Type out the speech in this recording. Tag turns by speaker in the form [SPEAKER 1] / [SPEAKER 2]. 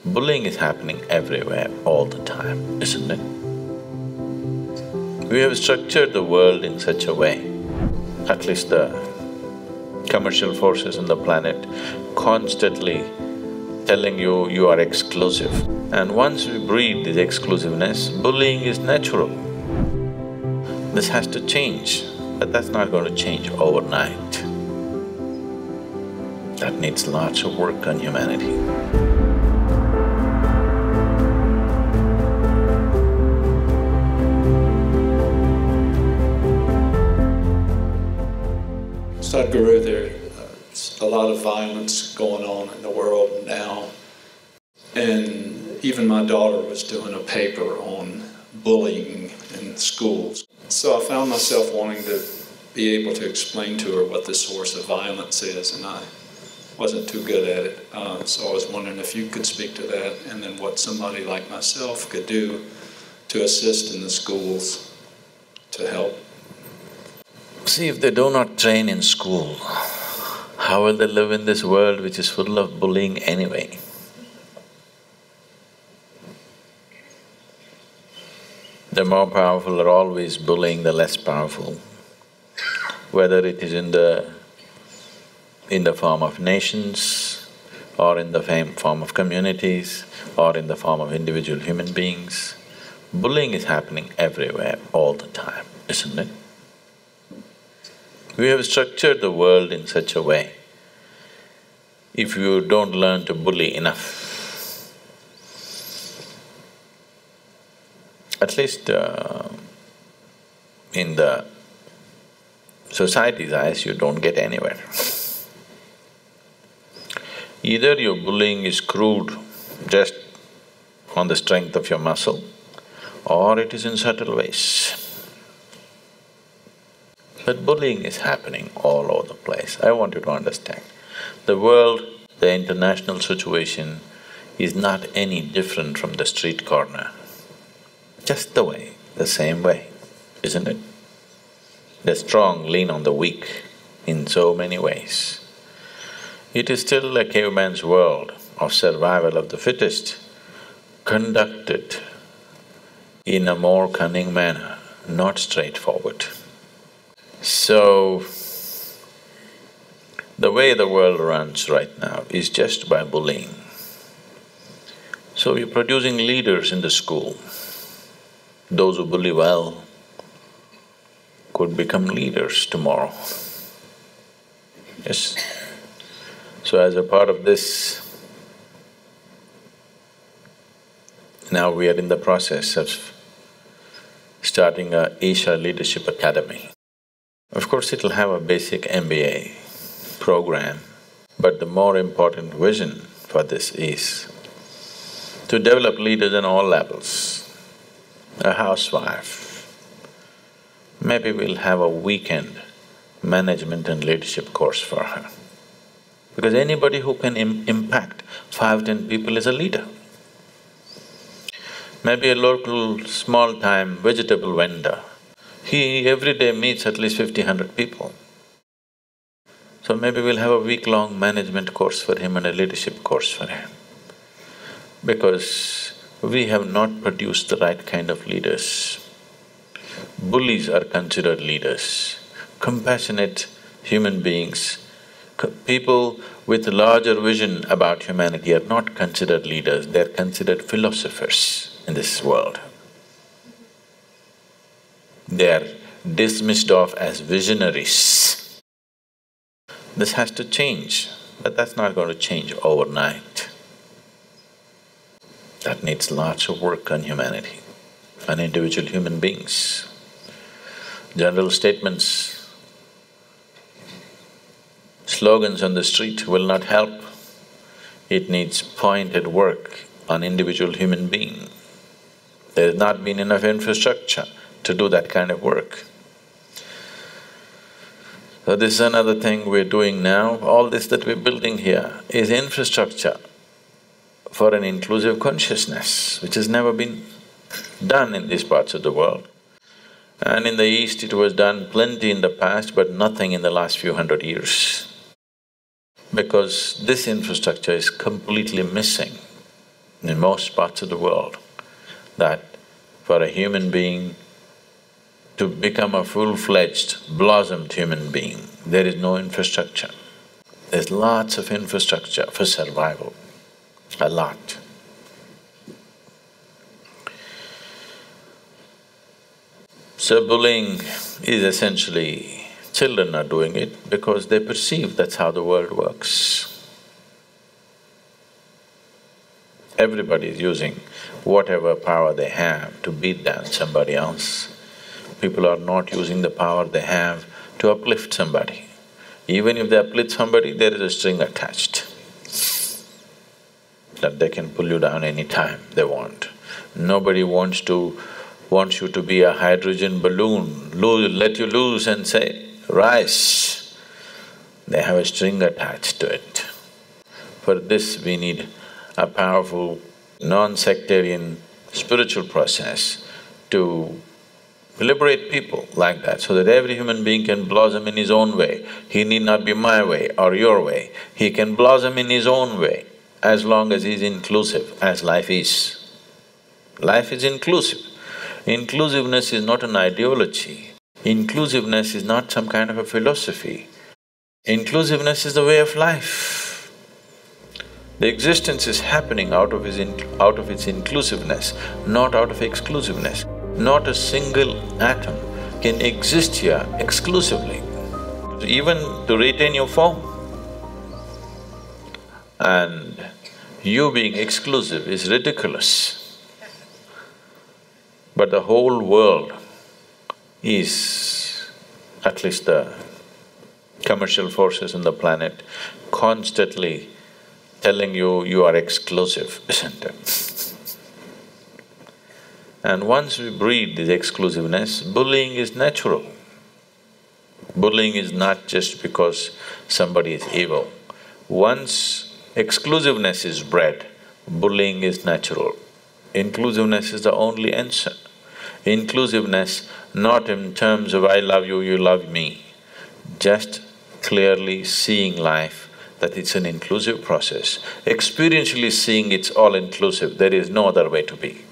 [SPEAKER 1] Bullying is happening everywhere, all the time, isn't it? We have structured the world in such a way, at least the commercial forces on the planet constantly telling you, you are exclusive. And once we breed this exclusiveness, bullying is natural. This has to change, but that's not going to change overnight. That needs lots of work on humanity.
[SPEAKER 2] Sadhguru, there's a lot of violence going on in the world now. And even my daughter was doing a paper on bullying in schools. So I found myself wanting to be able to explain to her what the source of violence is, and I wasn't too good at it. So I was wondering if you could speak to that, and then what somebody like myself could do to assist in the schools to help.
[SPEAKER 1] See, if they do not train in school, how will they live in this world which is full of bullying anyway? The more powerful are always bullying the less powerful, whether it is in the form of nations, or in the form of communities, or in the form of individual human beings. Bullying is happening everywhere, all the time, isn't it? We have structured the world in such a way, if you don't learn to bully enough, at least in the society's eyes, you don't get anywhere. Either your bullying is crude, just on the strength of your muscle, or it is in subtle ways. But bullying is happening all over the place. I want you to understand, the world, the international situation is not any different from the street corner. Just the same way, isn't it? The strong lean on the weak in so many ways. It is still a caveman's world of survival of the fittest, conducted in a more cunning manner, not straightforward. So, the way the world runs right now is just by bullying. So you're producing leaders in the school. Those who bully well could become leaders tomorrow. Yes. So as a part of this, now we are in the process of starting a Isha Leadership Academy. Of course, it'll have a basic MBA program, but the more important vision for this is to develop leaders on all levels. A housewife, maybe we'll have a weekend management and leadership course for her. Because anybody who can impact 5–10 people is a leader. Maybe a local small-time vegetable vendor, he every day meets at least 50–100 people. So maybe we'll have a week-long management course for him and a leadership course for him. Because we have not produced the right kind of leaders. Bullies are considered leaders. Compassionate human beings, people with larger vision about humanity are not considered leaders, they're considered philosophers in this world. They are dismissed off as visionaries. This has to change, but that's not going to change overnight. That needs lots of work on humanity, on individual human beings. General statements, slogans on the street will not help. It needs pointed work on individual human being. There has not been enough infrastructure to do that kind of work. So this is another thing we're doing now. All this that we're building here is infrastructure for an inclusive consciousness, which has never been done in these parts of the world. And in the East it was done plenty in the past, but nothing in the last few hundred years. Because this infrastructure is completely missing. in most parts of the world, that for a human being to become a full-fledged, blossomed human being, there is no infrastructure. There's lots of infrastructure for survival, a lot. So bullying is essentially, children are doing it because they perceive that's how the world works. Everybody is using whatever power they have to beat down somebody else. People are not using the power they have to uplift somebody. Even if they uplift somebody, there is a string attached that they can pull you down any time they want. Nobody wants you to be a hydrogen balloon, let you loose and say, rise. They have a string attached to it. For this, we need a powerful, non-sectarian spiritual process to liberate people like that, so that every human being can blossom in his own way. He need not be my way or your way. He can blossom in his own way as long as he's inclusive, as life is. Life is inclusive. Inclusiveness is not an ideology. Inclusiveness is not some kind of a philosophy. Inclusiveness is the way of life. The existence is happening out of its inclusiveness, not out of exclusiveness. Not a single atom can exist here exclusively, even to retain your form. And you being exclusive is ridiculous. But the whole world is, at least the commercial forces on the planet, constantly telling you, you are exclusive, isn't it? And once we breed this exclusiveness, bullying is natural. Bullying is not just because somebody is evil. Once exclusiveness is bred, bullying is natural. Inclusiveness is the only answer. Inclusiveness not in terms of I love you, you love me, just clearly seeing life that it's an inclusive process, experientially seeing it's all inclusive, there is no other way to be.